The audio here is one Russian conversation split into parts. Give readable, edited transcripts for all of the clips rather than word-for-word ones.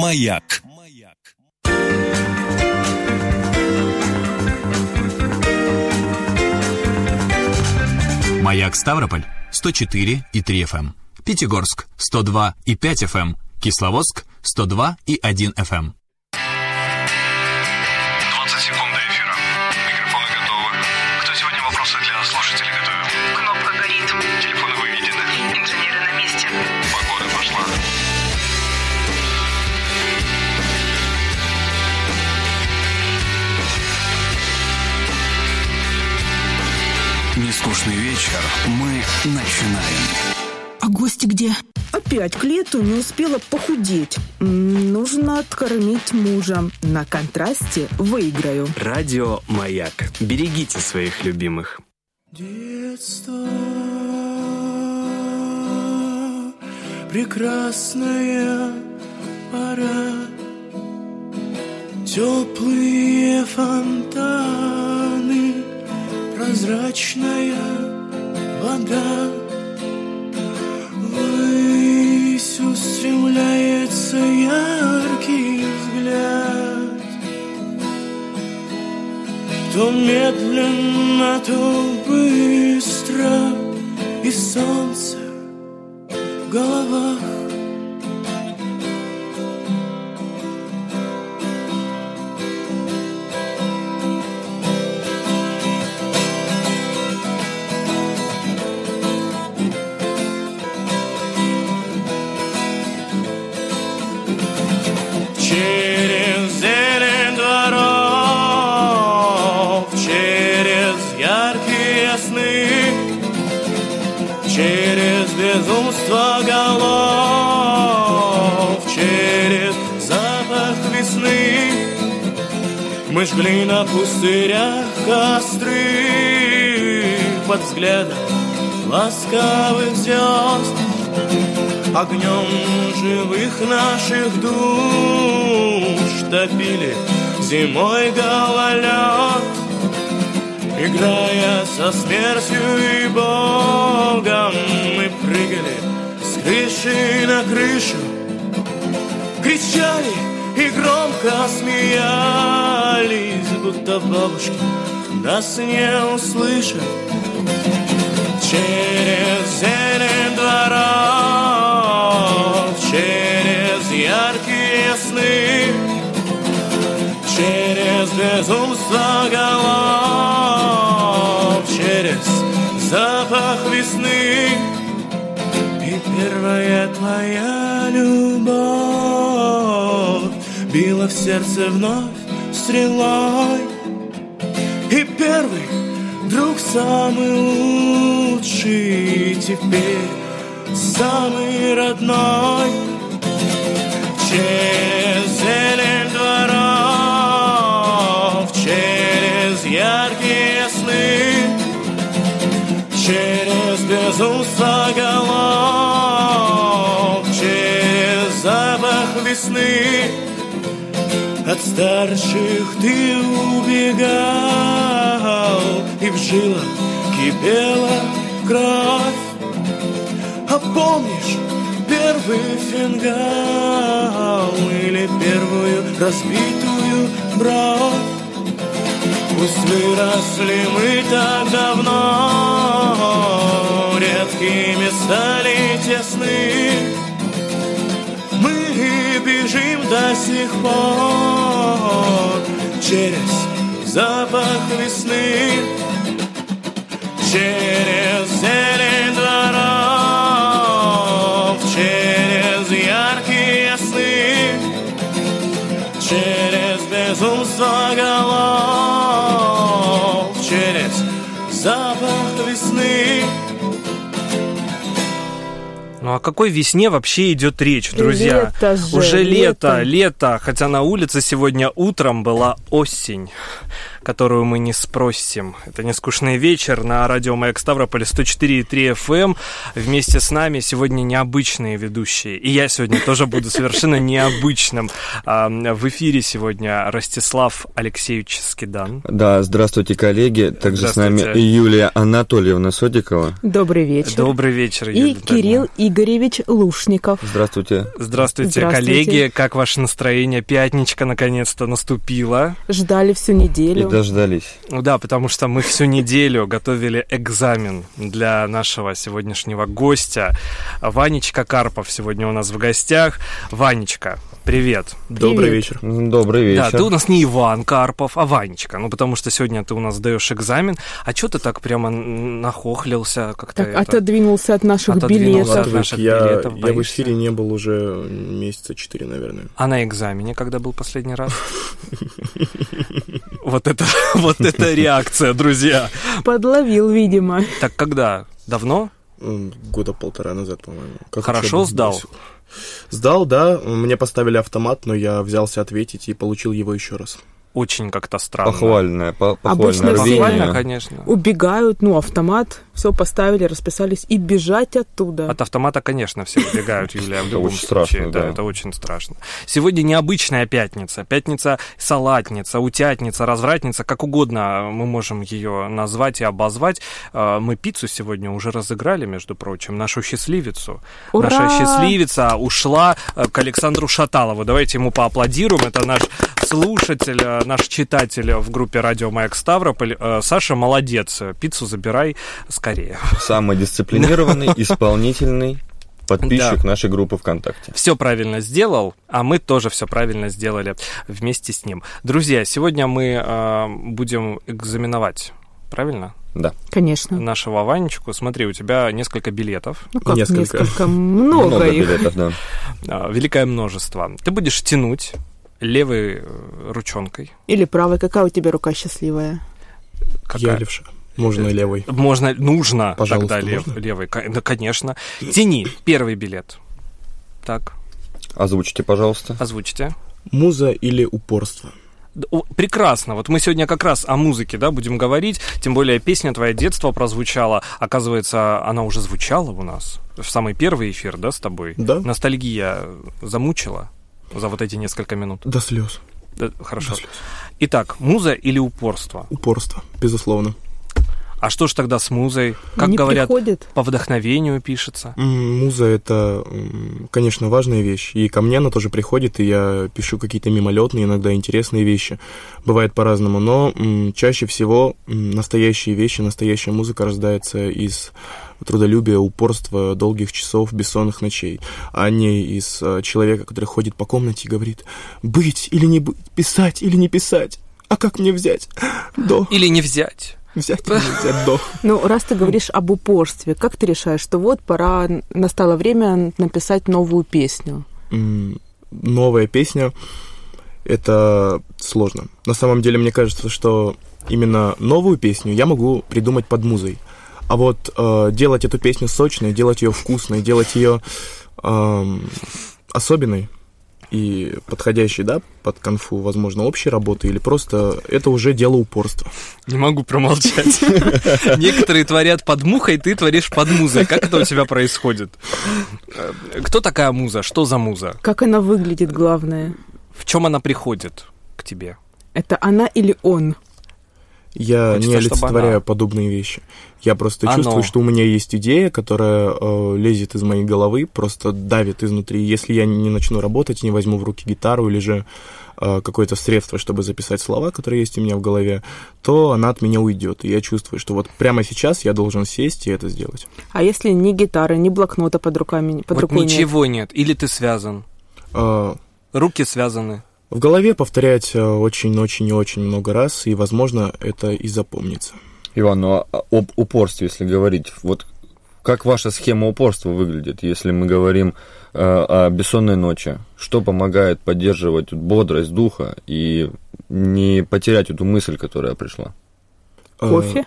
Маяк. Маяк Ставрополь 104,3 FM. Пятигорск 102,5 FM. Кисловодск 102,1 FM. 20 секунд до эфира. Микрофоны готовы. Кто сегодня вопросы для слушателей готовил? Кнопка горит. Телефоны выведены. Инженеры на месте. Погода пошла. Нескучный вечер. Мы начинаем. А гости где? Опять к лету не успела похудеть. Нужно откормить мужа. На контрасте выиграю. Радио Маяк. Берегите своих любимых. Детство, прекрасная пора, теплые фонтаны, прозрачная вода. Ввысь устремляется яркий взгляд, то медленно, то быстро, и солнце в головах. Через зелень дворов, через яркие сны, через безумство голов, через запах весны мы жгли на пустырях костры под взглядом ласковых звезд. Огнем живых наших душ топили зимой гололед, играя со смертью и Богом, мы прыгали с крыши на крышу, кричали и громко смеялись, будто бабушки нас не услышат. Через зелень дворов, через яркие сны, через безумство голов, через запах весны. И первая твоя любовь била в сердце вновь стрелой. И первый друг самый лучший, теперь самый родной. Через зелень дворов, через яркие сны, через безумство голов, через запах весны. От старших ты убегал, и в жилах кипела кровь. А помнишь первый фингал или первую разбитую бровь? Пусть выросли мы так давно, редкими стали тесны, мы бежим до сих пор через запах весны, через зелень дворов, через яркие сны, через безумство голов, через запах весны. Ну, о какой весне вообще идет речь, друзья? Лето же, уже лето, хотя на улице сегодня утром была осень. которую мы не спросим. Это «Нескучный вечер» на радио «Маяк Ставрополь» 104,3 FM. Вместе с нами сегодня необычные ведущие. И я сегодня тоже буду совершенно необычным. В эфире сегодня Ростислав Алексеевич Скидан. Да, здравствуйте, коллеги. Также с нами Юлия Анатольевна Сотикова. Добрый вечер. Добрый вечер, Юлия. И Кирилл Игоревич Лушников. Здравствуйте. Здравствуйте, коллеги. Как ваше настроение? Пятничка наконец-то наступила. Ждали всю неделю. И дождались. Ну да, потому что мы всю неделю готовили экзамен для нашего сегодняшнего гостя. Ванечка Карпов сегодня у нас в гостях. Ванечка, привет. Добрый вечер. Добрый вечер. Да, ты у нас не Иван Карпов, а Ванечка. Ну, потому что сегодня ты у нас сдаешь экзамен. А что ты так прямо нахохлился? Как-то так отодвинулся от наших билетов. Я в эфире не был уже месяца 4, наверное. А на экзамене когда был последний раз? Вот это реакция, друзья. Подловил, видимо. Так когда? Давно? Года 1,5 назад, по-моему. Хорошо сдал? Сдал, да. Мне поставили автомат, но я взялся ответить и получил его еще раз. Очень как-то странно. Похвальное обычно рвение. Конечно. Убегают, автомат, все поставили, расписались, и бежать оттуда. От автомата, конечно, все убегают, Юлия, в любом случае. Да, это очень страшно. Сегодня необычная пятница. Пятница-салатница, утятница, развратница, как угодно мы можем ее назвать и обозвать. Мы пиццу сегодня уже разыграли, между прочим, нашу счастливицу. Ура! Наша счастливица ушла к Александру Шаталову. Давайте ему поаплодируем. Это наш слушатель, наш читатель в группе «Радио Маяк Ставрополь». Саша, молодец. Пиццу забирай скорее. Самый дисциплинированный, исполнительный подписчик нашей группы ВКонтакте. Все правильно сделал, а мы тоже все правильно сделали вместе с ним. Друзья, сегодня мы будем экзаменовать, правильно? Да. Конечно. Нашего Ванечку. Смотри, у тебя несколько билетов. Ну как несколько? Много их. Билетов, да. Великое множество. Ты будешь тянуть левой ручонкой. Или правой. Какая у тебя рука счастливая? Я левша. Можно и левой. Нужно. Пожалуйста, тогда левой. Да, конечно. Тяни первый билет. Так. Озвучите, пожалуйста. Озвучите. Муза или упорство? Прекрасно. Вот мы сегодня как раз о музыке, будем говорить. Тем более песня «Твое детство» прозвучала. Оказывается, она уже звучала у нас в самый первый эфир, с тобой? Да. Ностальгия замучила за вот эти несколько минут? До слез. Да, хорошо. До слез. Итак, муза или упорство? Упорство, безусловно. А что ж тогда с музой? Как говорят, приходит. По вдохновению пишется? Муза — это, конечно, важная вещь. И ко мне она тоже приходит, и я пишу какие-то мимолетные, иногда интересные вещи. Бывает по-разному, но чаще всего настоящие вещи, настоящая музыка рождается из трудолюбия, упорства, долгих часов, бессонных ночей, а не из человека, который ходит по комнате и говорит: быть или не быть, писать или не писать, а как мне взять до? Или не взять. Взять или не взять до. Ну, раз ты говоришь об упорстве, как ты решаешь, что вот пора, настало время написать новую песню? Новая песня — это сложно. На самом деле, мне кажется, что именно новую песню я могу придумать под музой. А вот делать эту песню сочной, делать ее вкусной, делать ее особенной и подходящей, под конфу, возможно, общей работы, или просто это уже дело упорства. Не могу промолчать. Некоторые творят под мухой, ты творишь под музой. Как это у тебя происходит? Кто такая муза? Что за муза? Как она выглядит, главное? В чем она приходит к тебе? Это она или он? Я не олицетворяю подобные вещи. Я просто чувствую, что у меня есть идея, которая лезет из моей головы, просто давит изнутри. Если я не начну работать, не возьму в руки гитару или же какое-то средство, чтобы записать слова, которые есть у меня в голове, то она от меня уйдет. И я чувствую, что вот прямо сейчас я должен сесть и это сделать. А если ни гитары, ни блокнота под руками, под рукой ничего нет? Или ты связан? Руки связаны? В голове повторять очень-очень и очень много раз, и, возможно, это и запомнится. Иван, ну об упорстве, если говорить, вот как ваша схема упорства выглядит, если мы говорим о бессонной ночи? Что помогает поддерживать бодрость духа и не потерять эту мысль, которая пришла? Кофе?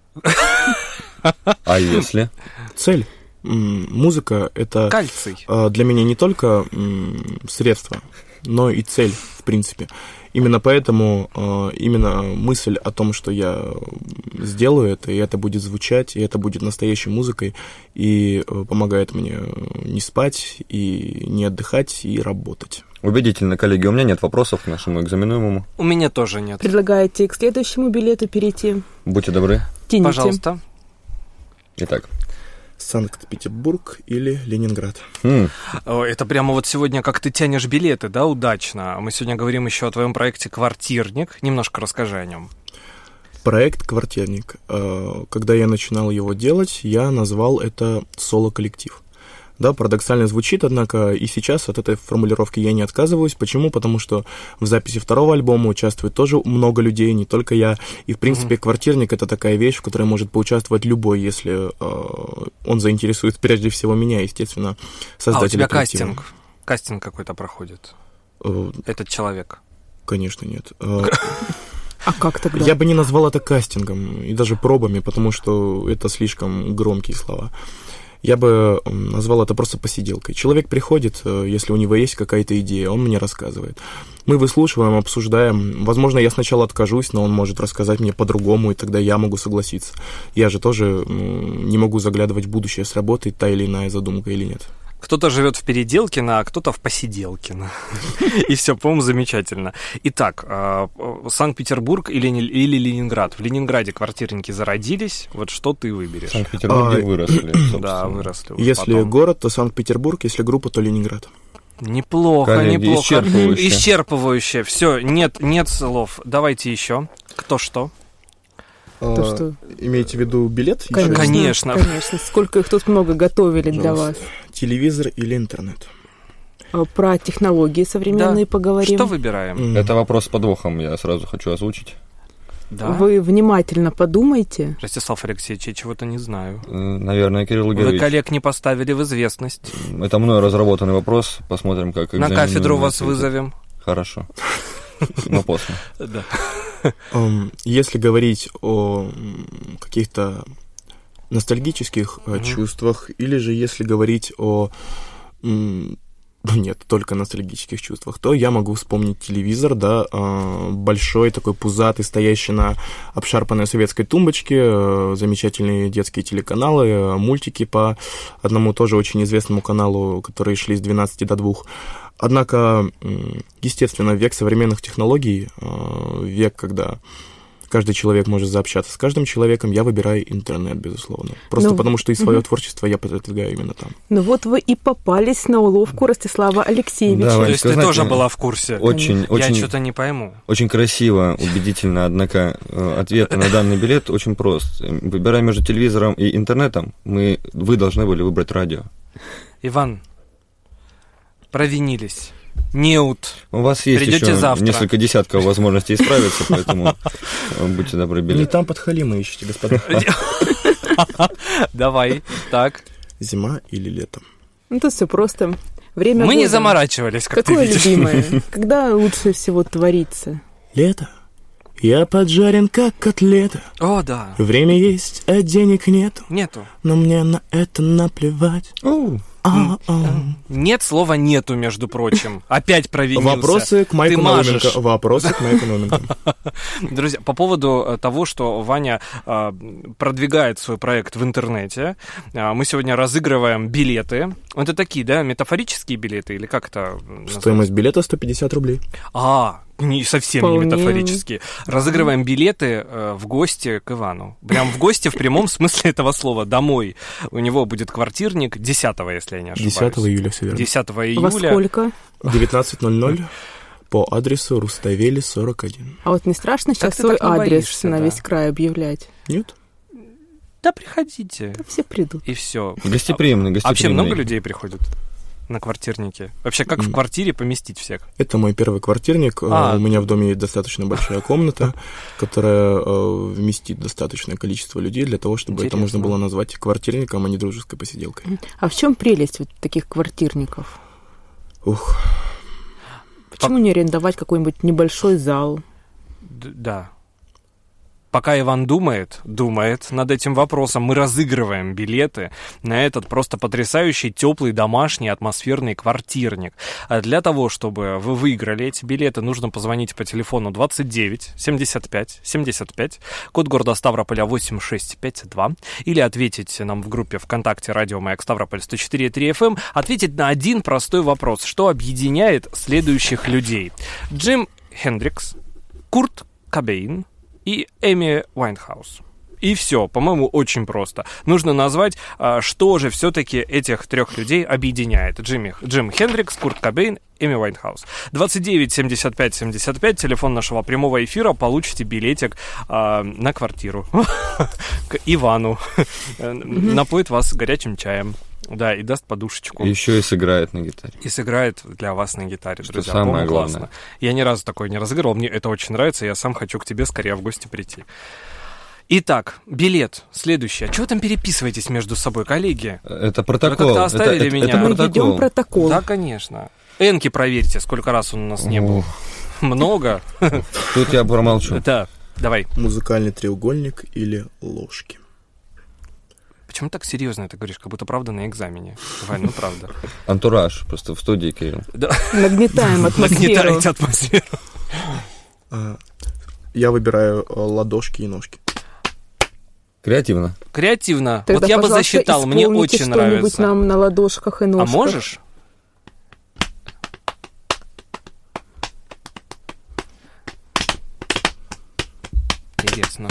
А если? Цель. Музыка — это кальций. Для меня не только средство, но и цель, в принципе. Именно поэтому именно мысль о том, что я сделаю это, и это будет звучать, и это будет настоящей музыкой, и помогает мне не спать, и не отдыхать, и работать. Убедительно, коллеги. У меня нет вопросов к нашему экзаменуемому. У меня тоже нет. Предлагаете к следующему билету перейти? Будьте добры. Тяните. Пожалуйста. Итак. Санкт-Петербург или Ленинград? Это прямо вот сегодня как ты тянешь билеты, да, удачно. Мы сегодня говорим еще о твоем проекте «Квартирник». Немножко расскажи о нем. Проект «Квартирник». Когда я начинал его делать, я назвал это «соло-коллектив». Да, парадоксально звучит, однако и сейчас от этой формулировки я не отказываюсь. Почему? Потому что в записи второго альбома участвует тоже много людей, не только я. И, в принципе, «Квартирник» — это такая вещь, в которой может поучаствовать любой, если он заинтересует прежде всего меня, естественно, создателя коллектива. У тебя кастинг какой-то проходит? Этот человек? Конечно, нет. А как тогда? Я бы не назвал это кастингом и даже пробами, потому что это слишком громкие слова. Я бы назвал это просто посиделкой. Человек приходит, если у него есть какая-то идея, он мне рассказывает. Мы выслушиваем, обсуждаем. Возможно, я сначала откажусь, но он может рассказать мне по-другому, и тогда я могу согласиться. Я же тоже не могу заглядывать в будущее, сработает та или иная задумка или нет. Кто-то живет в Переделкино, а кто-то в Посиделкино. И все, по-моему, замечательно. Итак, Санкт-Петербург или Ленинград? В Ленинграде «Квартирники» зародились. Вот что ты выберешь? В Санкт-Петербурге выросли. Да, выросли. Если город, то Санкт-Петербург, если группа, то Ленинград. Неплохо, коллеги, неплохо. Исчерпывающе. Все, нет слов. Давайте еще. Кто что? Что? Имеете в виду билет? Конечно. Сколько их тут много готовили для вас. Телевизор или интернет? Про технологии современные поговорим. Что выбираем? Это вопрос с подвохом, я сразу хочу озвучить. Да? Вы внимательно подумайте. Ростислав Алексеевич, я чего-то не знаю. Наверное, Кирилл Игоревич. Вы коллег не поставили в известность. Это мной разработанный вопрос. Посмотрим, как на кафедру вас вызовем. Хорошо. Но после. Да. Если говорить о каких-то ностальгических чувствах, или же если говорить о... Нет, только ностальгических чувствах, то я могу вспомнить телевизор, да, большой, такой пузатый, стоящий на обшарпанной советской тумбочке, замечательные детские телеканалы, мультики по одному тоже очень известному каналу, которые шли с 12 до 2. Однако, естественно, век современных технологий, век, когда каждый человек может заобщаться с каждым человеком, я выбираю интернет, безусловно. Просто потому, что и свое творчество я продвигаю именно там. Ну вот вы и попались на уловку Ростислава Алексеевича. Да, то есть ты тоже была в курсе? Я что-то не пойму. Очень красиво, убедительно, однако ответ на данный билет очень прост. Выбирая между телевизором и интернетом, вы должны были выбрать радио. Иван, провинились. Неут. У вас есть придете еще завтра. Несколько десятков возможностей исправиться, поэтому будьте добры, билет. Не там подхалимы ищите, господа. Давай, так. Зима или лето? Ну, тут все просто. Время Мы года. не заморачивались, как Какое ты видишь. любимое? Когда лучше всего творится? Лето. Я поджарен, как котлета. О, да. Время есть, а денег нету. Нету. Но мне на это наплевать. Нет слова «нету», между прочим. Опять провинился. Вопросы к Майку Науменко. Науменко. Друзья, по поводу того, что Ваня продвигает свой проект в интернете, мы сегодня разыгрываем билеты. Это такие, да, метафорические билеты, или как это называется? Стоимость билета 150 рублей. Не совсем Вполне. не метафорические. Разыгрываем билеты в гости к Ивану. Прям в гости в прямом смысле этого слова. Домой. У него будет квартирник 10-го, если я не ошибаюсь. 10 июля, все верно. 10 июля. Во сколько? 19:00 по адресу Руставели, 41. А вот не страшно Как сейчас ты свой так не адрес боишься, на да? весь край объявлять? Нет? Да приходите. Да все придут. И все. Гостеприимный. Вообще много людей приходит на квартирники? Вообще, как в квартире поместить всех? Это мой первый квартирник. У меня в доме есть достаточно большая комната, которая вместит достаточное количество людей для того, чтобы это можно было назвать квартирником, а не дружеской посиделкой. А в чем прелесть вот таких квартирников? Ух. Почему не арендовать какой-нибудь небольшой зал? Да. Пока Иван думает над этим вопросом, мы разыгрываем билеты на этот просто потрясающий, теплый, домашний, атмосферный квартирник. А для того, чтобы вы выиграли эти билеты, нужно позвонить по телефону 29 75 75, код города Ставрополя 8652, или ответить нам в группе ВКонтакте «Радио Маяк Ставрополь» 104.3 FM, ответить на один простой вопрос: что объединяет следующих людей? Джим Хендрикс, Курт Кобейн и Эми Уайнхаус. И все, по-моему, очень просто. Нужно назвать, что же все-таки этих трех людей объединяет. Джим Хендрикс, Курт Кобейн, Эми Уайнхаус. 29 75 75, телефон нашего прямого эфира, получите билетик на квартиру к Ивану. Напоит вас горячим чаем. Да, и даст подушечку. Еще и сыграет на гитаре. И сыграет для вас на гитаре, что друзья. Самое главное. Классно. Я ни разу такое не разыгрывал, мне это очень нравится, я сам хочу к тебе скорее в гости прийти. Итак, билет следующий. А чего вы там переписываетесь между собой, коллеги? Это протокол. Вы как-то оставили меня. Это Мы ведем протокол. Да, конечно. Энки проверьте, сколько раз он у нас не был. Много. Тут я промолчу. Да, давай. Музыкальный треугольник или ложки? Почему так серьезно это говоришь, как будто правда на экзамене? Вань, ну правда. Антураж, просто в студии, Кирилл. Да. Нагнетаем атмосферу. Нагнетаете атмосферу. Я выбираю ладошки и ножки. Креативно. Креативно. Тогда, вот я бы засчитал, мне очень что-нибудь нравится. нам на ладошках и ножках. А можешь? Интересно.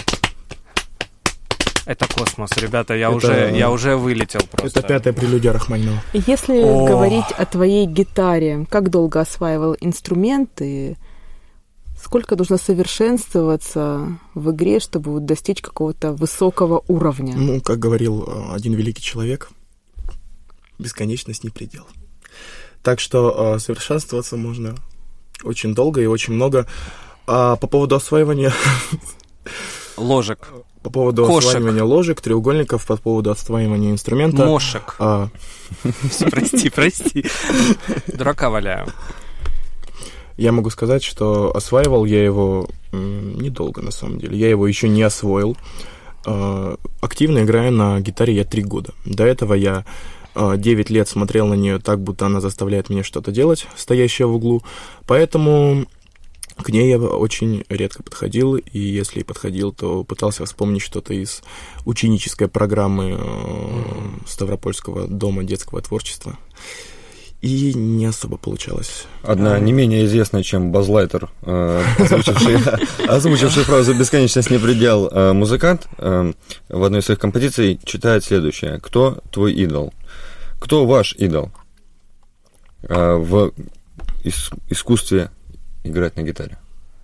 Это космос, ребята, я уже вылетел просто. Это пятая прелюдия Рахманинова. Если говорить о твоей гитаре, как долго осваивал инструменты, сколько нужно совершенствоваться в игре, чтобы вот достичь какого-то высокого уровня? Ну, как говорил один великий человек, бесконечность не предел. Так что совершенствоваться можно очень долго и очень много. А по поводу осваивания... Ложек. По поводу осваивания ложек, треугольников, по поводу осваивания инструмента... Мошек. Прости. Дурака валяю. Я могу сказать, что осваивал я его недолго, на самом деле. Я его еще не освоил. Активно играю на гитаре я 3 года. До этого я 9 лет смотрел на нее так, будто она заставляет меня что-то делать, стоящая в углу. Поэтому к ней я очень редко подходил, и если и подходил, то пытался вспомнить что-то из ученической программы Ставропольского дома детского творчества. И не особо получалось. Одна не менее известная, чем Базлайтер, озвучивший фразу «бесконечность не предел», музыкант в одной из своих композиций читает следующее: «Кто твой идол?» Кто ваш идол в искусстве играть на гитаре?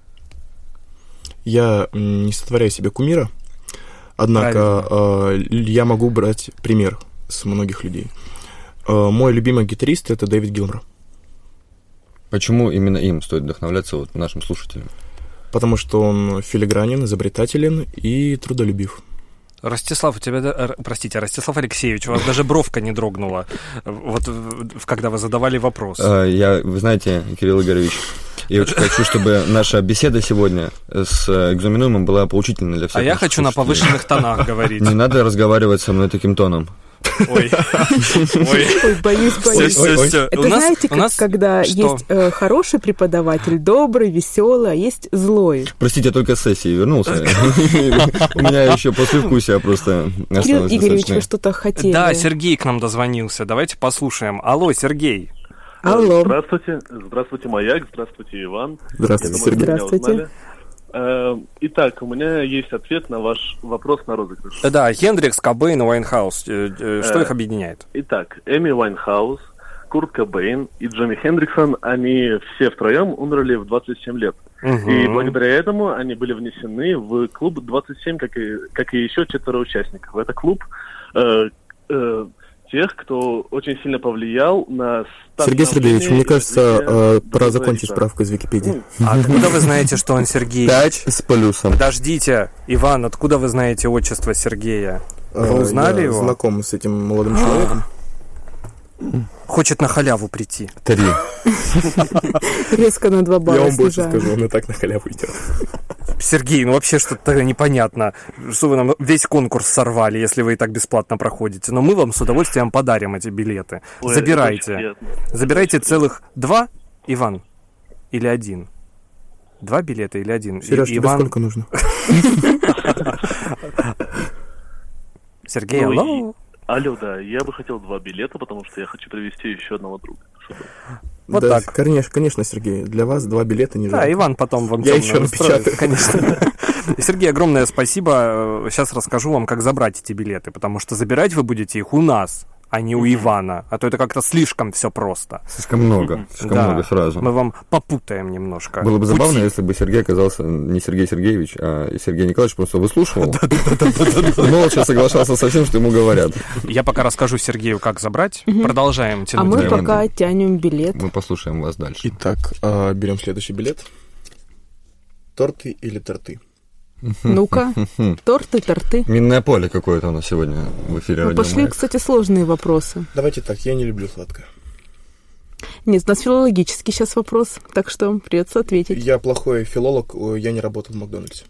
Я не сотворяю себе кумира, однако я могу брать пример с многих людей. Мой любимый гитарист — это Дэвид Гилмор. Почему именно им стоит вдохновляться вот нашим слушателям? Потому что он филигранен, изобретателен и трудолюбив. Ростислав, у тебя, Ростислав Алексеевич, у вас даже бровка не дрогнула, вот когда вы задавали вопрос. Вы знаете, Кирилл Игоревич, я очень хочу, чтобы наша беседа сегодня с экзаменуемым была поучительной для всех. А я хочу на повышенных тонах говорить. Не надо разговаривать со мной таким тоном. Ой, боюсь. Все. Это знаете, когда есть хороший преподаватель, добрый, веселый, а есть злой. Простите, я только с сессии вернулся. У меня еще послевкусие просто осталось. Кирилл Игоревич, вы что-то хотели? Да, Сергей к нам дозвонился. Давайте послушаем. Алло, Сергей. Алло. Здравствуйте, Маяк, здравствуйте, Иван. Здравствуйте, Сергей. Здравствуйте. Итак, у меня есть ответ на ваш вопрос на розыгрыш. Да, Хендрикс, Кобейн и Уайнхаус. Что их объединяет? Итак, Эми Уайнхаус, Курт Кобейн и Джимми Хендриксон, они все втроем умерли в 27 лет. И благодаря этому они были внесены в клуб 27, как и еще 4 участников. Это клуб тех, кто очень сильно повлиял на... Сергей Сергеевич, мне кажется, пора закончить справку из Википедии. А откуда вы знаете, что он Сергей? 5 с плюсом. Подождите, Иван, откуда вы знаете отчество Сергея? Вы узнали его? Я знаком с этим молодым человеком. Хочет на халяву прийти. 3. Резко на 2 балла. Я вам больше скажу, он и так на халяву идет. Сергей, ну вообще что-то непонятно. Что вы нам весь конкурс сорвали, если вы и так бесплатно проходите. Но мы вам с удовольствием подарим эти билеты. Ой, забирайте. Забирайте целых 2, Иван, или 1. 2 билета или 1? Сереж, тебе Иван... сколько нужно? Сергей, алло. Алло, да, я бы хотел 2 билета, потому что я хочу привезти еще одного друга. Вот да, так. Конечно, Сергей, для вас 2 билета не жалко. Да, Иван потом вам я еще напечатаю. Конечно. Сергей, огромное спасибо. Сейчас расскажу вам, как забрать эти билеты, потому что забирать вы будете их у нас, а не у Ивана. А то это как-то слишком все просто. Слишком много сразу. Мы вам попутаем немножко. Было бы забавно, если бы Сергей оказался не Сергей Сергеевич, а Сергей Николаевич просто выслушивал. Молча соглашался со всем, что ему говорят. Я пока расскажу Сергею, как забрать. Продолжаем тянуть. А мы пока тянем билет. Мы послушаем вас дальше. Итак, берем следующий билет. Торты или торты? Ну-ка, торты. Минное поле какое-то у нас сегодня в эфире. Ну, пошли, кстати, сложные вопросы. Давайте так, я не люблю сладкое. Нет, у нас филологический сейчас вопрос, так что придется ответить. Я плохой филолог, я не работал в Макдональдсе.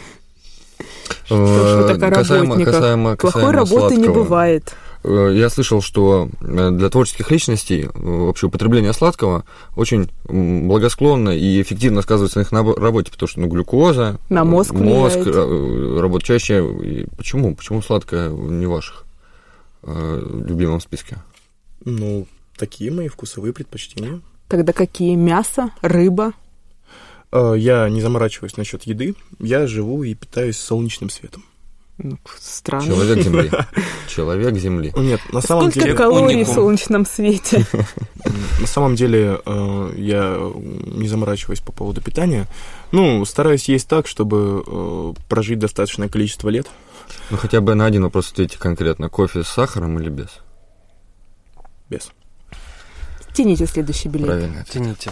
Что ж вы так о работниках? Плохой работы не бывает. Я слышал, что для творческих личностей вообще употребление сладкого очень благосклонно и эффективно сказывается на их работе, потому что глюкоза, на мозг работает чаще. Почему сладкое не в ваших любимом списке? Ну, такие мои вкусовые предпочтения. Тогда какие? Мясо, рыба? Я не заморачиваюсь насчет еды, я живу и питаюсь солнечным светом. Странно. Человек Земли. Нет, на самом деле... Сколько калорий в солнечном свете? На самом деле я не заморачиваюсь по поводу питания. Ну, стараюсь есть так, чтобы прожить достаточное количество лет. Ну, хотя бы на один вопрос ответьте конкретно. Кофе с сахаром или без? Без. Тяните следующий билет. Правильно. Тяните.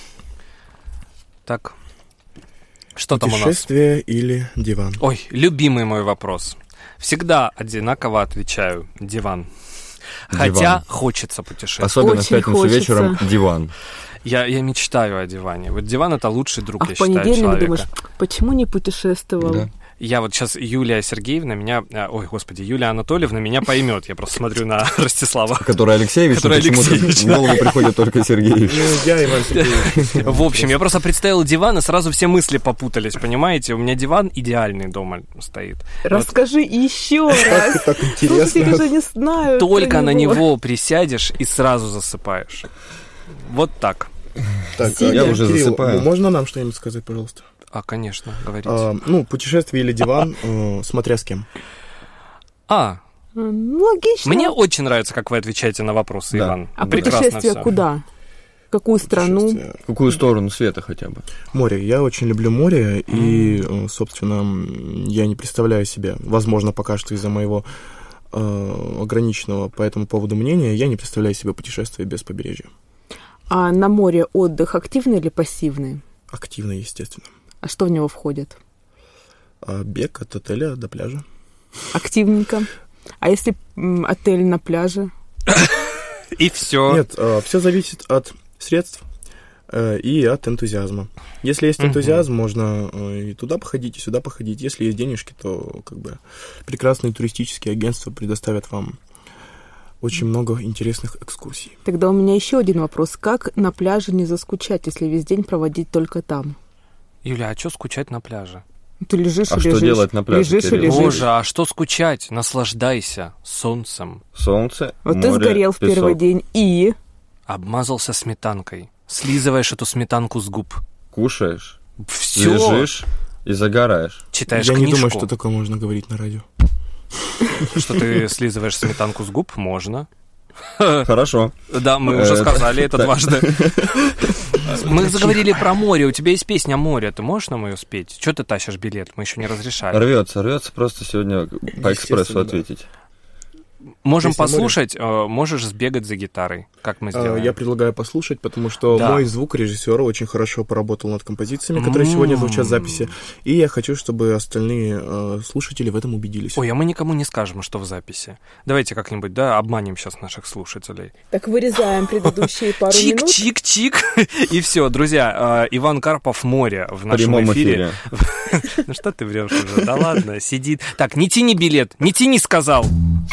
Так... Что там у нас? Путешествие или диван? Ой, любимый мой вопрос. Всегда одинаково отвечаю. Диван. Хотя хочется путешествовать. Особенно в пятницу вечером диван. Я мечтаю о диване. Вот диван — это лучший друг, я считаю, человека. А в понедельник думаешь, почему не путешествовал? Да. Я вот сейчас, Юлия Сергеевна меня... Ой, господи, Юлия Анатольевна меня поймет. Я просто смотрю на Ростислава. Который Алексеевич, почему-то в голову приходит только Сергеевич. Я Иван Сергеевич. В общем, я просто представил диван, и сразу все мысли попутались, понимаете? У меня диван идеальный дома стоит. Расскажи еще раз. Так интересно. Я уже не знаю. Только на него присядешь и сразу засыпаешь. Вот так. Так, я уже засыпаю. Можно нам что-нибудь сказать, пожалуйста? Конечно, говорите. Путешествие или диван, смотря с кем. Логично. Мне очень нравится, как вы отвечаете на вопросы, да. Иван. А путешествие куда? В какую страну? В какую сторону света хотя бы? Море. Я очень люблю море, и, собственно, я не представляю себе, возможно, пока что из-за моего ограниченного по этому поводу мнения, я не представляю себе путешествие без побережья. А на море отдых активный или пассивный? Активный, естественно. А что в него входит? Бег от отеля до пляжа. Активненько. А если отель на пляже? И все. Нет, все зависит от средств и от энтузиазма. Если есть энтузиазм, можно и туда походить, и сюда походить. Если есть денежки, то как бы прекрасные туристические агентства предоставят вам очень много интересных экскурсий. Тогда у меня еще один вопрос. Как на пляже не заскучать, если весь день проводить только там? Юля, а что скучать на пляже? Ты лежишь и лежишь. Что делать на пляже? Лежишь и лежишь. Боже, а что скучать? Наслаждайся солнцем. Солнце, вот море, ты сгорел в песок. первый день и... Обмазался сметанкой. Слизываешь эту сметанку с губ. Кушаешь, Все. лежишь и загораешь. Читаешь Я книжку. не думаю, что такое можно говорить на радио. Что ты слизываешь сметанку с губ? Можно. Хорошо. Да, мы уже сказали это дважды. Мы заговорили про море. У тебя есть песня «Море». Ты можешь нам ее спеть? Чего ты тащишь билет? Мы еще не разрешали. Рвется просто сегодня по экспрессу ответить. можем послушать, можешь сбегать за гитарой. Как мы сделаем? Я предлагаю послушать, потому что мой звукорежиссер очень хорошо поработал над композициями, которые сегодня звучат в записи, и я хочу, чтобы остальные слушатели в этом убедились. Ой, а мы никому не скажем, что в записи. Давайте как-нибудь, обманем сейчас наших слушателей. Так вырезаем предыдущие пару минут. Чик-чик-чик, и все, друзья, Иван Карпов «Море» в нашем эфире. Ну что ты врешь уже? Да ладно, сидит. Так, не тяни билет, не тяни, сказал.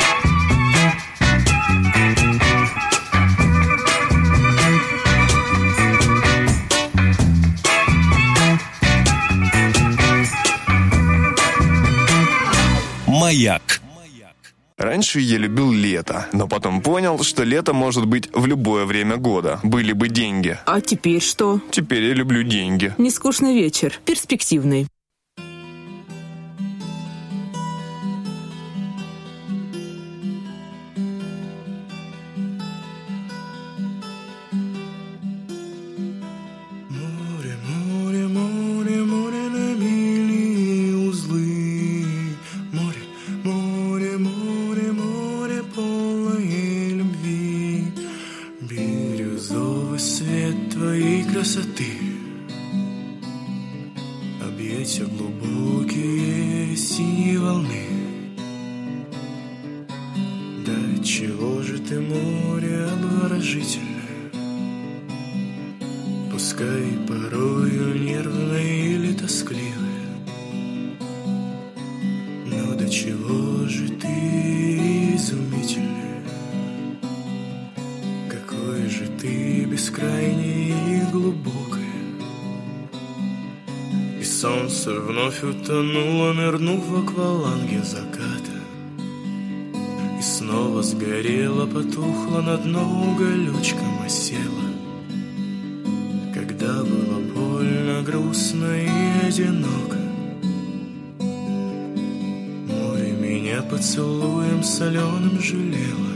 Маяк. Раньше я любил лето, но потом понял, что лето может быть в любое время года. Были бы деньги. А теперь что? Теперь я люблю деньги. Нескучный вечер. Перспективный. Объятия глубокие синие волны. Да чего же ты, море, обворожительное? Пускай порою нервное или тоскливое, но до чего же ты изумительная? Какой же ты бескрайнее и глубокое. И солнце вновь утонуло, нырнув в акваланге заката, и снова сгорело, потухло, на дно уголечком осела. Когда было больно, грустно и одиноко, море меня поцелуем соленым жалело.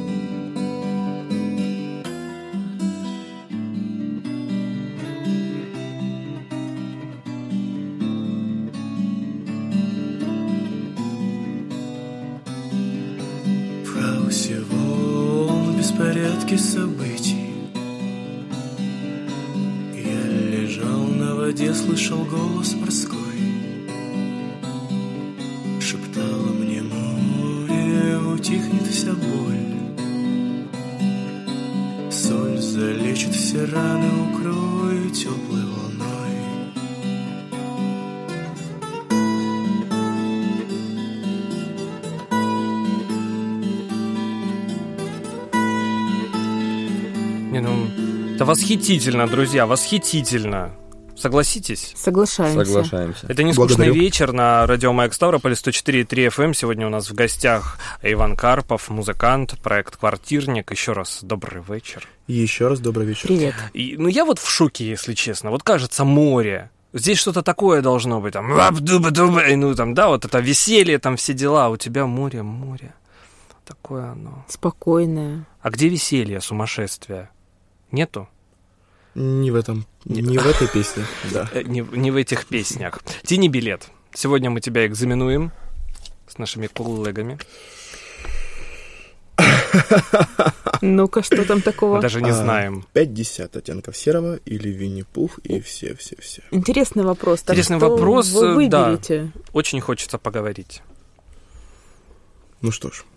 Событий. Я лежал на воде, слышал голос морской. Шептало мне море, утихнет вся боль. Соль залечит все раны, укрою теплой волной. Это восхитительно, друзья, восхитительно. Согласитесь? Соглашаемся. Это «Нескучный вечер» на радио Маяк Ставрополь 104,3 FM. Сегодня у нас в гостях Иван Карпов, музыкант, проект «Квартирник». Еще раз добрый вечер. Еще раз добрый вечер. Привет. Я вот в шоке, если честно. Вот кажется, море. Здесь что-то такое должно быть. Там, вот это веселье, там все дела. У тебя море. Такое оно. Спокойное. А где веселье, сумасшествие? Нету? Не в этой песне, да. Не в этих песнях. Тяни билет. Сегодня мы тебя экзаменуем с нашими коллегами. Ну-ка, что там такого? Мы даже не знаем. 50 оттенков серого или Винни-Пух и все. Интересный вопрос. Интересный вопрос, вы выберете? Да. Очень хочется поговорить. Ну что ж.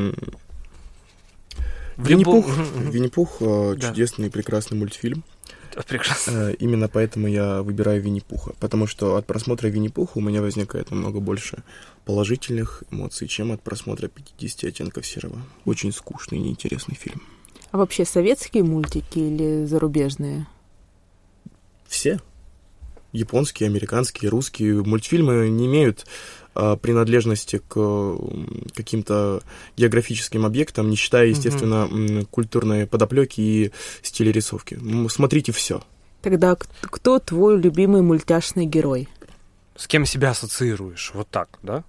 Винни-Пух чудесный и прекрасный мультфильм. Прекрасно. Именно поэтому я выбираю Винни-Пуха, потому что от просмотра Винни-Пуха у меня возникает намного больше положительных эмоций, чем от просмотра 50 оттенков серого. Очень скучный и неинтересный фильм. А вообще советские мультики или зарубежные? Все. Японские, американские, русские. Мультфильмы не имеют принадлежности к каким-то географическим объектам, не считая, естественно, культурной подоплеки и стиля рисовки. Смотрите все. Тогда кто твой любимый мультяшный герой? С кем себя ассоциируешь? Вот так, да?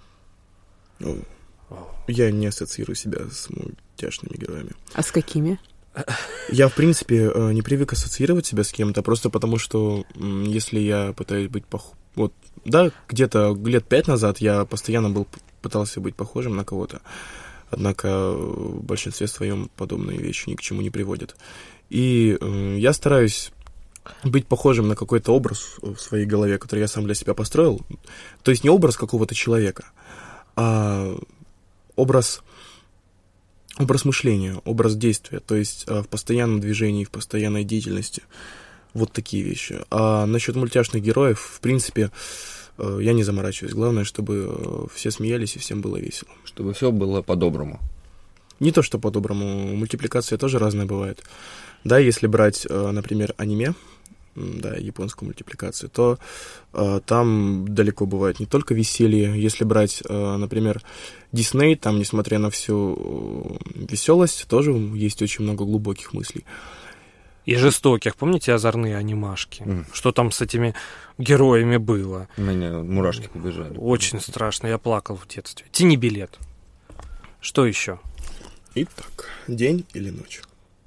Я не ассоциирую себя с мультяшными героями. А с какими? Я, в принципе, не привык ассоциировать себя с кем-то, просто потому что, если я пытаюсь быть где-то лет 5 назад я постоянно пытался быть похожим на кого-то. однако в большинстве своем подобные вещи ни к чему не приводят. И я стараюсь быть похожим на какой-то образ в своей голове, который я сам для себя построил. То есть не образ какого-то человека, а образ мышления, образ действия, то есть в постоянном движении, в постоянной деятельности. Вот такие вещи. А насчет мультяшных героев, в принципе, я не заморачиваюсь. Главное, чтобы все смеялись и всем было весело. Чтобы все было по-доброму. Не то, что по-доброму. Мультипликация тоже разная бывает. Да, если брать, например, аниме, да, японскую мультипликацию, то там далеко бывает не только веселье. Если брать, например, Дисней, там, несмотря на всю веселость, тоже есть очень много глубоких мыслей. И жестоких. Помните озорные анимашки? Что там с этими героями было? У меня мурашки побежали. Очень страшно. Я плакал в детстве. Тяни билет. Что еще? Итак, день или ночь?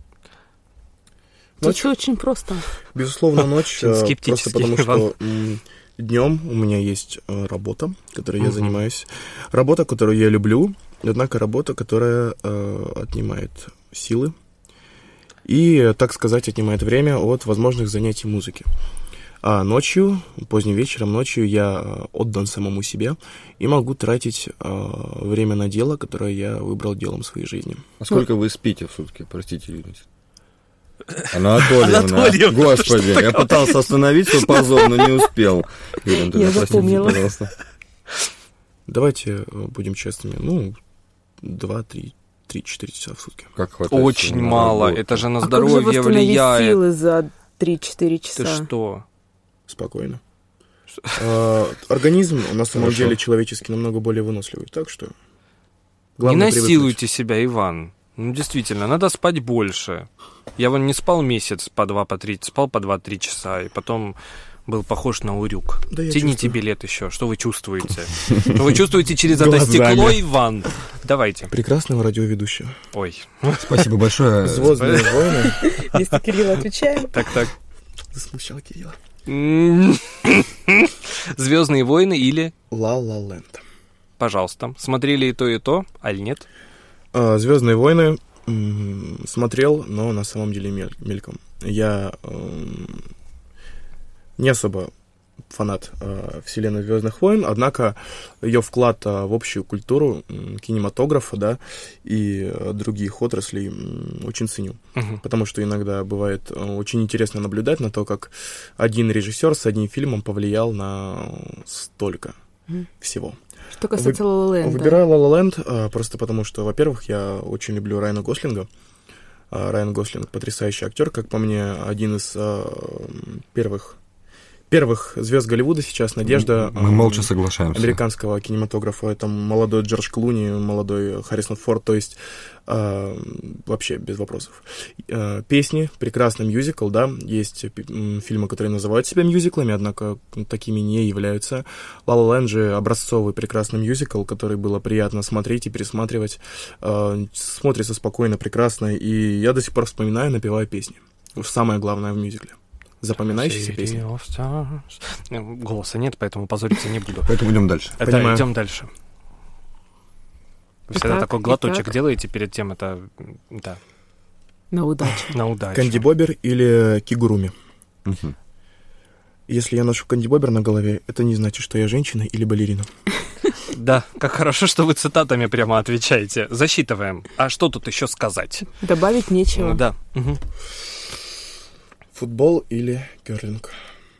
Тут все очень просто. Безусловно, ночь. Просто потому, что днем у меня есть работа, которой я занимаюсь. Работа, которую я люблю, однако работа, которая отнимает силы. И, так сказать, отнимает время от возможных занятий музыки. А ночью, поздним вечером, ночью я отдан самому себе и могу тратить время на дело, которое я выбрал делом своей жизни. А сколько вы спите в сутки? Простите, Юрий. Анатольевна, господи, я пытался остановить свой позор, но не успел. Юрий, я запомнила. Пожалуйста. Давайте будем честными. 2-3. 3-4 часа в сутки. Как хватает? Очень мало. Это же на здоровье влияет. Силы за 3-4 часа? Ты что? Спокойно. Организм на самом деле человеческий намного более выносливый. Так что... Не насилуйте себя, Иван. Ну, действительно, надо спать больше. Я вон не спал месяц по 2, по 3, спал по 2-3 часа, и потом был похож на урюк. Да, тяните билет еще. Что вы чувствуете? Вы чувствуете через это стекло, Иван? Давайте. Прекрасного радиоведущего. Ой. Спасибо большое. «Звездные войны». Если Кирилл отвечает. Так. Засмущал Кирилла. «Звездные войны» или «Ла Ла Ленд». Пожалуйста. Смотрели и то, аль нет? «Звездные войны» смотрел, но на самом деле мельком. Я не особо фанат вселенной «Звездных войн», однако ее вклад в общую культуру кинематографа, да, и других отраслей очень ценю. Потому что иногда бывает очень интересно наблюдать на то, как один режиссер с одним фильмом повлиял на столько всего. Что касается «Ла Ла Ленда». Выбираю «Ла Ла Ленд» просто потому, что, во-первых, я очень люблю Райана Гослинга. Райан Гослинг — потрясающий актер, как по мне, один из первых звезд Голливуда сейчас, надежда. Мы молча соглашаемся. Американского кинематографа. Это молодой Джордж Клуни, молодой Харрисон Форд, то есть вообще без вопросов. Песни, прекрасный мюзикл, да, есть фильмы, которые называют себя мюзиклами, однако такими не являются. «Ла Ла Ленд» же образцовый прекрасный мюзикл, который было приятно смотреть и пересматривать. Смотрится спокойно, прекрасно, и я до сих пор вспоминаю, напеваю песни. Самое главное в мюзикле. Запоминающиеся песни. Голоса нет, поэтому позориться не буду. Поэтому идем дальше. Это идем дальше. Вы всегда такой глоточек делаете перед тем, это... Да. На удачу. На удачу. Кандибобер или кигуруми. Если я ношу кандибобер на голове, это не значит, что я женщина или балерина. Да, как хорошо, что вы цитатами прямо отвечаете. Засчитываем. А что тут еще сказать? Добавить нечего. Да. Футбол или керлинг?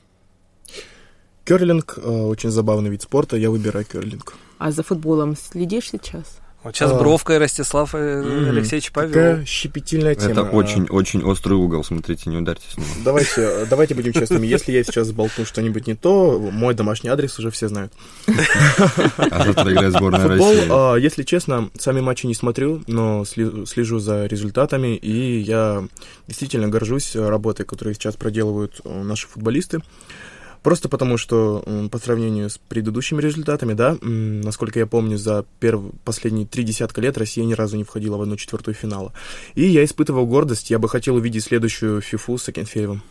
Керлинг очень забавный вид спорта, я выбираю керлинг. А за футболом следишь сейчас? Вот сейчас Бровка и Ростислав Алексеевич повел. Такая щепетильная тема. Это очень-очень острый угол, смотрите, не ударьтесь. Давайте будем честными. Если я сейчас болтну что-нибудь не то, мой домашний адрес уже все знают. А завтра играет сборная России. Футбол, если честно, сами матчи не смотрю, но слежу за результатами, и я действительно горжусь работой, которую сейчас проделывают наши футболисты. Просто потому, что по сравнению с предыдущими результатами, да, насколько я помню, за последние 3 десятка лет Россия ни разу не входила в 1/4 финала. И я испытывал гордость, я бы хотел увидеть следующую ФИФУ с Акинфеевым.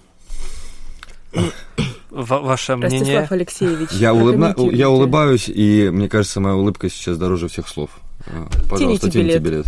Ваше мнение? Ростислав Алексеевич. Я улыбаюсь, и мне кажется, моя улыбка сейчас дороже всех слов. Пожалуйста, тяните билет.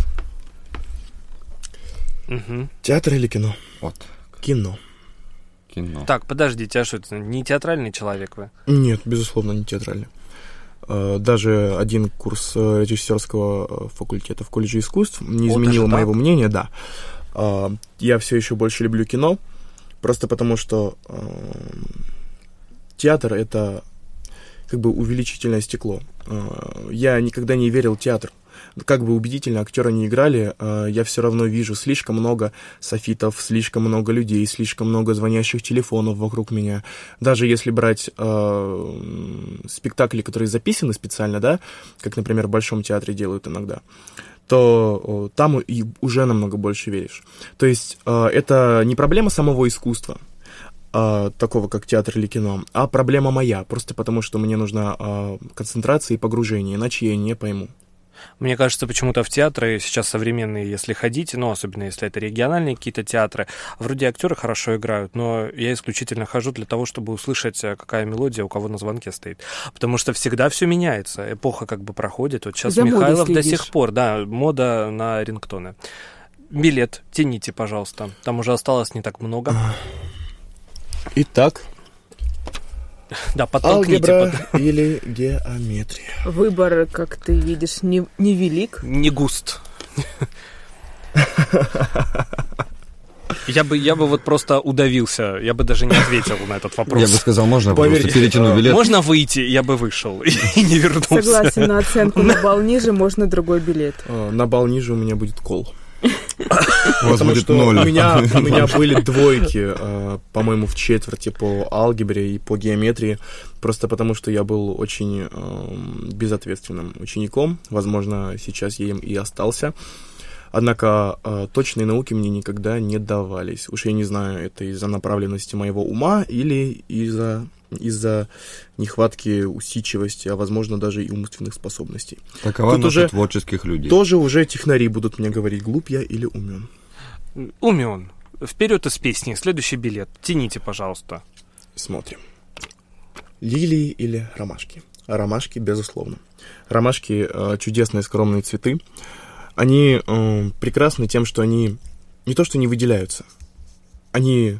Театр или кино? Вот. Кино. Так, подождите, а что это? Не театральный человек вы? Нет, безусловно, не театральный. Даже один курс режиссерского факультета в колледже искусств не изменил моего мнения, да. Я все еще больше люблю кино, просто потому что театр — это как бы увеличительное стекло. Я никогда не верил в театр. Как бы убедительно актеры не играли, я все равно вижу слишком много софитов, слишком много людей, слишком много звонящих телефонов вокруг меня. Даже если брать спектакли, которые записаны специально, да, как, например, в Большом театре делают иногда, то там и уже намного больше веришь. То есть это не проблема самого искусства, такого как театр или кино, а проблема моя, просто потому что мне нужна концентрация и погружение, иначе я не пойму. Мне кажется, почему-то в театры сейчас современные, если ходить, ну, особенно если это региональные какие-то театры, вроде актеры хорошо играют, но я исключительно хожу для того, чтобы услышать, какая мелодия у кого на звонке стоит. Потому что всегда все меняется, эпоха как бы проходит. Вот сейчас Михайлов до сих пор, да, мода на рингтоны. Билет тяните, пожалуйста. Там уже осталось не так много. Итак. Да, подтолкните. Алгебра или геометрия? Выбор, как ты видишь, не велик. Не густ. Я бы вот просто удавился, я бы даже не ответил на этот вопрос. Я бы сказал, можно просто перетяну билет. Можно выйти, я бы вышел и не вернулся. Согласен, на оценку на балл ниже можно другой билет. На балл ниже у меня будет кол. Потому что у меня были двойки, по-моему, в четверти по алгебре и по геометрии, просто потому что я был очень безответственным учеником. Возможно, сейчас я им и остался. Однако точные науки мне никогда не давались. Уж я не знаю, это из-за направленности моего ума или из-за нехватки усидчивости, а возможно даже и умственных способностей. Такова наша творческих людей. Тоже уже технари будут мне говорить, глуп я или умен. Умен. Вперед из песни. Следующий билет. Тяните, пожалуйста. Смотрим. Лилии или ромашки? Ромашки, безусловно. Ромашки чудесные скромные цветы. Они прекрасны тем, что они не то что не выделяются, они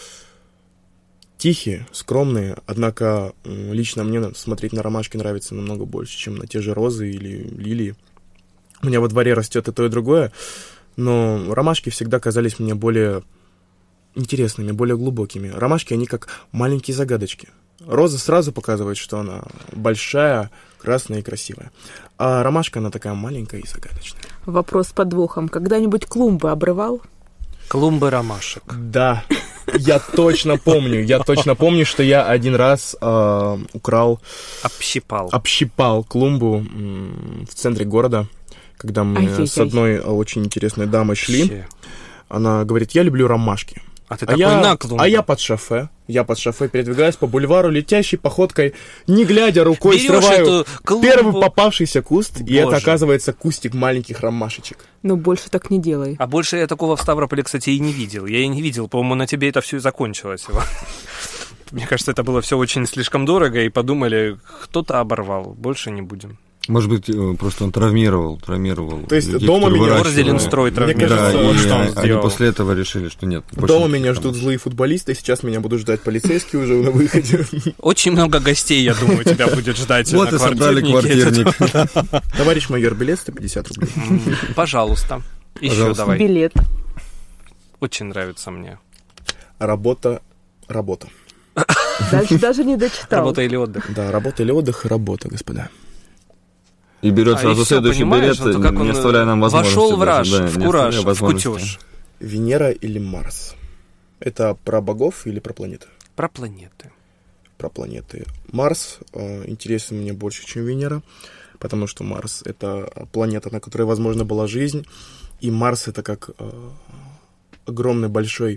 тихие, скромные, однако лично мне смотреть на ромашки нравится намного больше, чем на те же розы или лилии. У меня во дворе растет и то, и другое, но ромашки всегда казались мне более интересными, более глубокими. Ромашки, они как маленькие загадочки. Роза сразу показывает, что она большая, красная и красивая. А ромашка, она такая маленькая и загадочная. Вопрос с подвохом. Когда-нибудь клумбы обрывал? Клумбы ромашек. Да, я точно помню, что я один раз украл... Общипал клумбу в центре города, когда мы с одной очень интересной дамой шли. Она говорит, я люблю ромашки. А ты такой на клумбу. А я под шофе передвигаюсь по бульвару летящей походкой, не глядя рукой, срываю первый попавшийся куст, и это оказывается кустик маленьких ромашечек. Ну, больше так не делай. А больше я такого в Ставрополе, кстати, и не видел. Я и не видел, по-моему, на тебе это все и закончилось. Мне кажется, это было все очень слишком дорого, и подумали, кто-то оборвал, больше не будем. Может быть, просто он травмировал. То есть дома меня... Орзеленстрой травмировал. Да, и они после этого решили, что нет. Дома меня ждут злые футболисты, сейчас меня будут ждать полицейские уже на выходе. Очень много гостей, я думаю, тебя будет ждать. Вот и собрали квартирник. Товарищ майор, билет 150 рублей. Пожалуйста. Еще давай. Билет. Очень нравится мне. Работа. Дальше даже не дочитал. Работа или отдых? Да, работа или отдых, работа, господа. И берет сразу следующий билет, не оставляя нам возможности. Вошел в раж, в кураж, в кутеж. Венера или Марс? Это про богов или про планеты? Про планеты. Про планеты. Марс интересен мне больше, чем Венера, потому что Марс — это планета, на которой, возможно, была жизнь, и Марс — это как огромный, большой...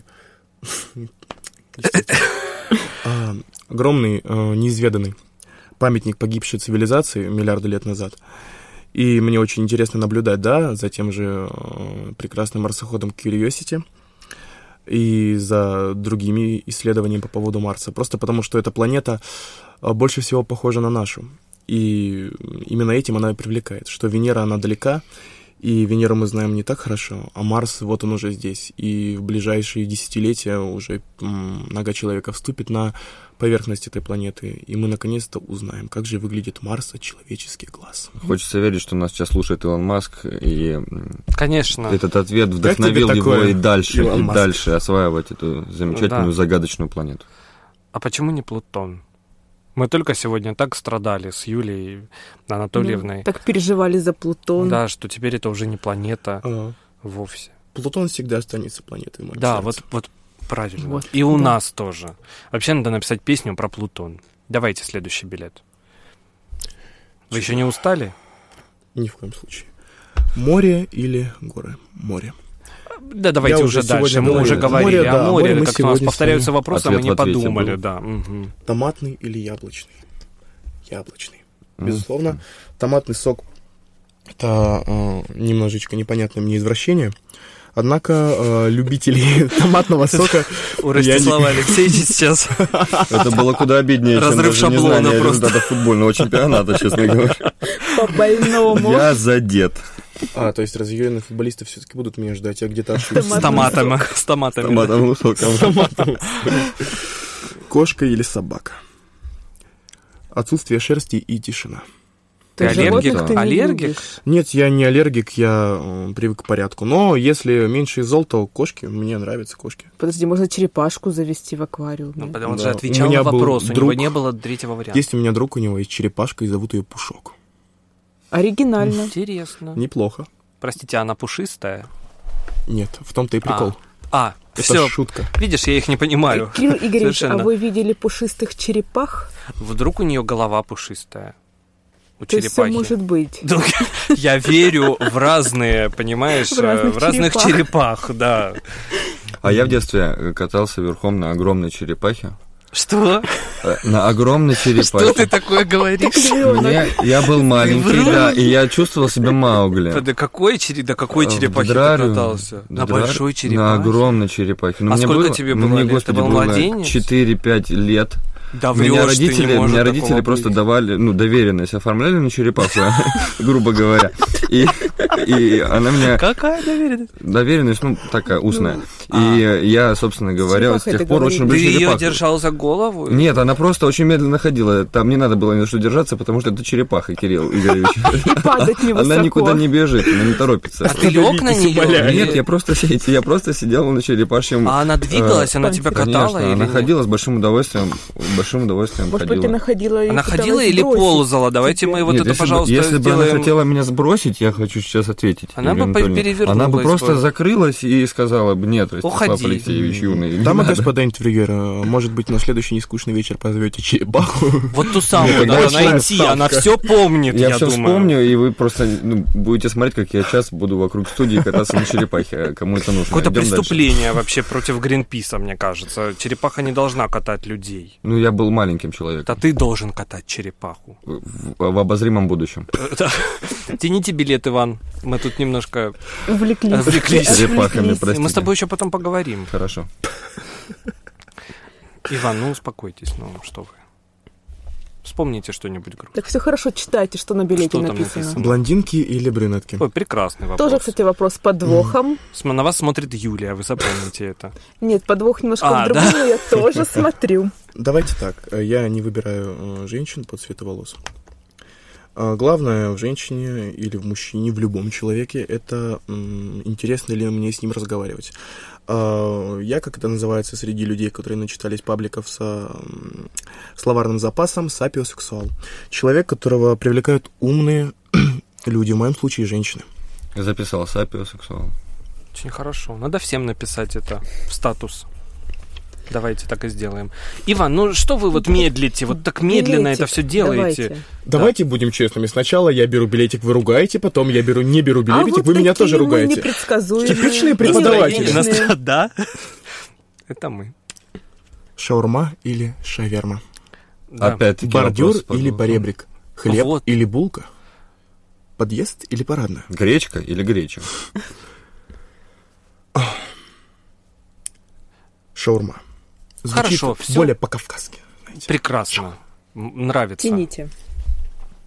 огромный, неизведанный памятник погибшей цивилизации миллиарды лет назад. И мне очень интересно наблюдать, да, за тем же прекрасным марсоходом Curiosity и за другими исследованиями по поводу Марса. Просто потому, что эта планета больше всего похожа на нашу. И именно этим она и привлекает, что Венера, она далека, и Венеру мы знаем не так хорошо, а Марс, вот он уже здесь. И в ближайшие десятилетия уже нога человека вступит на поверхность этой планеты, и мы наконец-то узнаем, как же выглядит Марс от человеческий глаз. Хочется верить, что нас сейчас слушает Илон Маск, и конечно, этот ответ вдохновил его и дальше осваивать эту замечательную загадочную планету. А почему не Плутон? Мы только сегодня так страдали с Юлией Анатольевной. Так переживали за Плутон. Да, что теперь это уже не планета вовсе. Плутон всегда останется планетой. Да, вот правильно. Вот. И у нас тоже. Вообще надо написать песню про Плутон. Давайте следующий билет. Вы еще не устали? Ни в коем случае. Море или горы? Море. Да, давайте уже дальше. Мы уже говорили о море. Как у нас повторяются вопросы, мы не подумали. Да. Угу. Томатный или яблочный? Яблочный. Безусловно. Томатный сок – это немножечко непонятное мне извращение. Однако любителей томатного сока... У Ростислава Алексеевича сейчас... Это было куда обиднее, чем даже незнание результатов футбольного чемпионата, честно говоря. По-больному. Я задет. То есть разъяренные футболисты все-таки будут меня ждать, я где-то ошибся. С томатами. С томатным соком. Кошка или собака? Отсутствие шерсти и тишина. Ты аллергик? Аллергик? Нет, я не аллергик, я привык к порядку. Но если меньше из зол, то кошки, мне нравятся кошки. Подожди, можно черепашку завести в аквариуме. Ну, он же отвечал на вопрос, у него не было третьего варианта. Есть у меня друг, у него есть черепашка, и зовут ее Пушок. Оригинально. Интересно. Неплохо. Простите, она пушистая? Нет, в том-то и прикол. Это все. Шутка. Видишь, я их не понимаю. Кирилл Игоревич, а вы видели пушистых черепах? Вдруг у нее голова пушистая? У то черепахи. Есть все может быть. Я верю в разные, понимаешь, в разных черепах, да. А я в детстве катался верхом на огромной черепахе. Что? На огромной черепахе. Что ты такое говоришь? Я был маленький, да, и я чувствовал себя Маугли. До какой черепахи ты катался? На большой черепахе? На огромной черепахе. А сколько тебе было лет? Ты был младенец? 4-5 лет. Да, меня родители просто давали, доверенность, оформляли на черепаху, грубо говоря. И она меня... Какая доверенность? Доверенность, такая устная. И я, собственно говоря, с тех пор очень люблю черепаху. Ты ее держал за голову? Нет, она просто очень медленно ходила. Там не надо было ни на что держаться, потому что это черепаха, Кирилл Игоревич. И падать невысоко. Она никуда не бежит, она не торопится. А ты лег на нее? Нет, я просто сидел на черепашьем... А она двигалась, она тебя катала? Конечно, она ходила с большим удовольствием. Может быть, она ходила или ползала? Давайте мы вот это, пожалуйста, если бы она хотела меня сбросить, я хочу сейчас ответить. Она бы перевернулась. Она бы просто закрылась и сказала бы: нет, Ростислав Алексеевич юный. Дамы и господа интервьюер, может быть, на следующий нескучный вечер позовете черепаху? Вот ту самую надо найти, она все помнит, я думаю. Я все вспомню, и вы просто будете смотреть, как я сейчас буду вокруг студии кататься на черепахе. Кому это нужно? Какое-то преступление вообще против Гринписа, мне кажется. Черепаха не должна катать людей. Я был маленьким человеком. А ты должен катать черепаху. В обозримом будущем. Тяните билет, Иван. Мы тут немножко увлеклись. Черепахами, простите. Мы с тобой еще потом поговорим. Хорошо. Иван, успокойтесь, что вы. Вспомните что-нибудь грустное. Так все хорошо, читайте, что на билете написано. Блондинки или брюнетки? Ой, прекрасный вопрос. Тоже, кстати, вопрос с подвохом. На вас смотрит Юлия, вы запомните это. Нет, подвох немножко в другом, но я тоже смотрю. Давайте так, я не выбираю женщин по цвету волос. Главное в женщине или в мужчине, в любом человеке, это интересно ли мне с ним разговаривать. Я, как это называется среди людей, которые начитались пабликов со словарным запасом, сапиосексуал. Человек, которого привлекают умные люди, в моем случае женщины. Я записал сапиосексуал. Очень хорошо. Надо всем написать это в статус. Давайте так и сделаем. Иван, что вы медлите? Вот так медленно это все делаете. Давайте будем честными. Сначала я беру билетик, вы ругаете, потом я не беру билетик, вы меня тоже ругаете. Типичные преподаватели. Да, это мы. Шаурма или шаверма? Опять-таки бордюр или поребрик? Хлеб или булка? Подъезд или парадная? Гречка или греча? Шаурма. Звучит Хорошо, более по-кавказски. Прекрасно. Нравится. Тяните.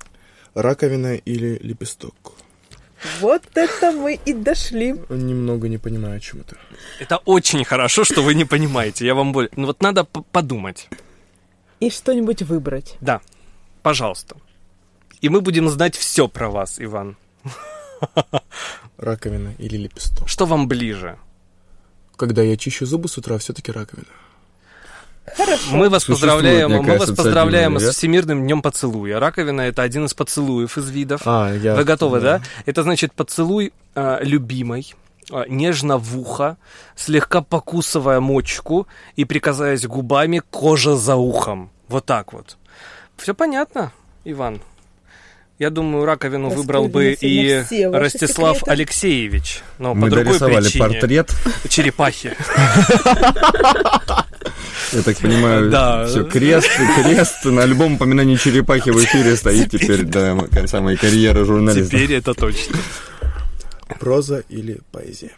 Раковина или лепесток? Вот это мы и дошли. Немного не понимаю, о чем это. Это очень хорошо, что вы не понимаете. Я вам более... Ну вот надо подумать. И что-нибудь выбрать. Да, пожалуйста. И мы будем знать все про вас, Иван. Раковина или лепесток? Что вам ближе? Когда я чищу зубы с утра, все-таки раковина. Хорошо. Мы вас поздравляем с Всемирным днем поцелуя. Раковина — это один из поцелуев из видов. Вы готовы, да? Это значит поцелуй любимой, нежно в ухо, слегка покусывая мочку и прикасаясь губами к коже за ухом. Вот так вот. Все понятно, Иван? Я думаю, раковину выбрал бы и Ростислав Алексеевич, но по другой причине. Мы нарисовали портрет черепахи. Я так понимаю, все, крест, на любом упоминании черепахи в эфире стоит теперь до конца моей карьеры журналиста. Теперь это точно. Проза или поэзия?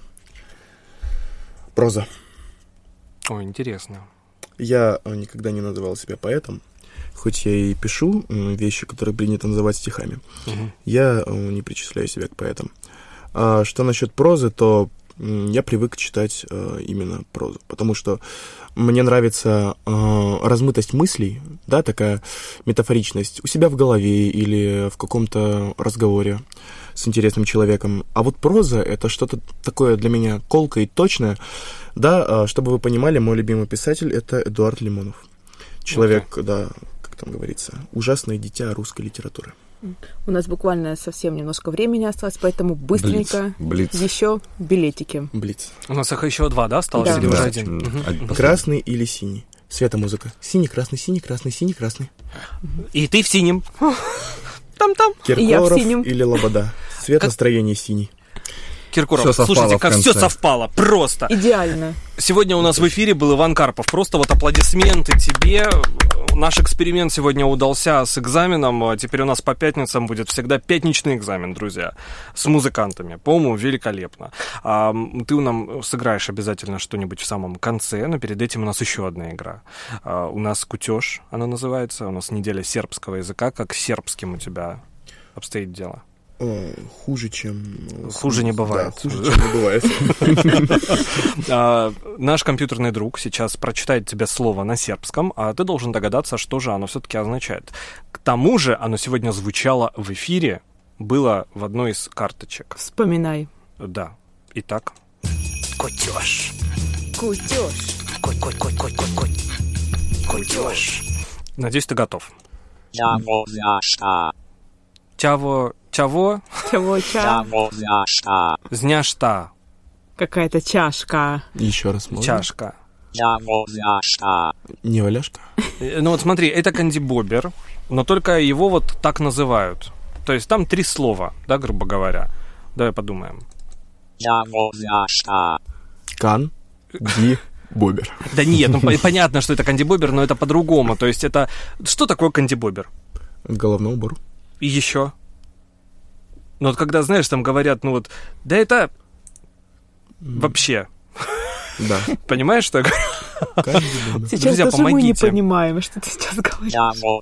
Проза. Ой, интересно. Я никогда не называл себя поэтом, хоть я и пишу вещи, которые принято называть стихами. Я не причисляю себя к поэтам. А что насчет прозы, то я привык читать именно прозу, потому что мне нравится размытость мыслей, да, такая метафоричность у себя в голове или в каком-то разговоре с интересным человеком. А вот проза — это что-то такое для меня колкое и точное. Да, чтобы вы понимали, мой любимый писатель — это Эдуард Лимонов. Человек, да, как там говорится, ужасное дитя русской литературы. У нас буквально совсем немножко времени осталось, поэтому быстренько еще билетики. Блиц. У нас их еще 2, да, осталось? Да. Или уже 1? Красный или синий? Светомузыка. Синий, красный, синий, красный, синий, красный. И ты в синем. Там-там. Киркоров или Лобода? Цвет настроения синий. Киркоров, слушайте, как все совпало, просто. Идеально. Сегодня у нас в эфире был Иван Карпов. Просто вот аплодисменты тебе. Наш эксперимент сегодня удался с экзаменом. Теперь у нас по пятницам будет всегда пятничный экзамен, друзья, с музыкантами. По-моему, великолепно. Ты нам сыграешь обязательно что-нибудь в самом конце, но перед этим у нас еще одна игра. У нас «Кутеж», она называется. У нас неделя сербского языка. Как с сербским у тебя обстоит дело? Хуже, чем... Хуже не бывает. Да, хуже, чем не бывает. Наш компьютерный друг сейчас прочитает тебе слово на сербском, а ты должен догадаться, что же оно все-таки означает. К тому же оно сегодня звучало в эфире, было в одной из карточек. Вспоминай. Да. Итак. Кутеж. Кутеж. Кутеж. Надеюсь, ты готов. Чаво. Чего? Чаво-ча. Зняшта. Какая-то чашка. Еще раз можно? Чашка. Не валяшка? Ну вот смотри, это кандибобер, но только его вот так называют. То есть там 3 слова, да, грубо говоря. Давай подумаем. Кандибобер. Да нет, ну понятно, что это кандибобер, но это по-другому. То есть это... Что такое кандибобер? Головной убор. И еще? Ну вот когда, знаешь, там говорят, ну вот, да это вообще. Да. Понимаешь, что я говорю? Сейчас Друзья, даже помогите. мы не понимаем, что ты сейчас говоришь.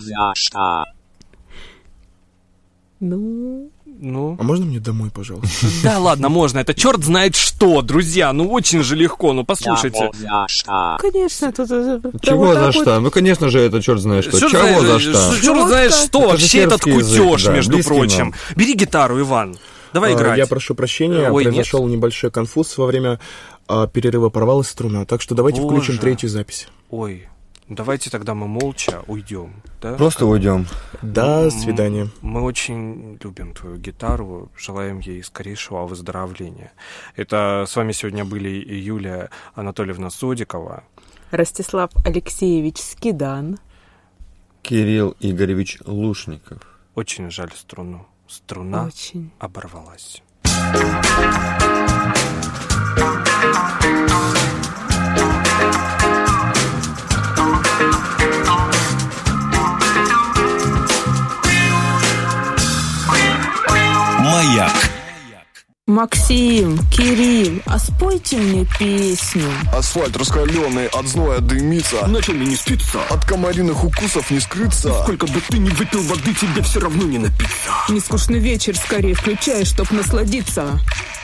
Ну... А можно мне домой, пожалуйста? Да ладно, можно. Это черт знает что, друзья. Ну очень же легко, ну послушайте. Конечно, тут... Чего за что? Ну, конечно же, это черт знает что. Чего за что? Черт знает что. Вообще этот кутеж, между прочим. Бери гитару, Иван. Давай играть. Я прошу прощения, произошел небольшой конфуз во время перерыва, порвалась струна. Так что давайте включим 3-ю запись. Ой, давайте тогда мы молча уйдем. Да? Просто уйдем. До свидания. Мы очень любим твою гитару, желаем ей скорейшего выздоровления. Это с вами сегодня были Юлия Анатольевна Содикова, Ростислав Алексеевич Скидан, Кирилл Игоревич Лушников. Очень жаль струну. Струна очень оборвалась. Маяк. Максим, Кирилл, а спойте мне песню. Асфальт раскаленный, от зноя дымится. Начал мне не спится. От комариных укусов не скрыться. Сколько бы ты ни выпил воды, тебе все равно не напиться. Нескучный вечер скорее включай, чтоб насладиться.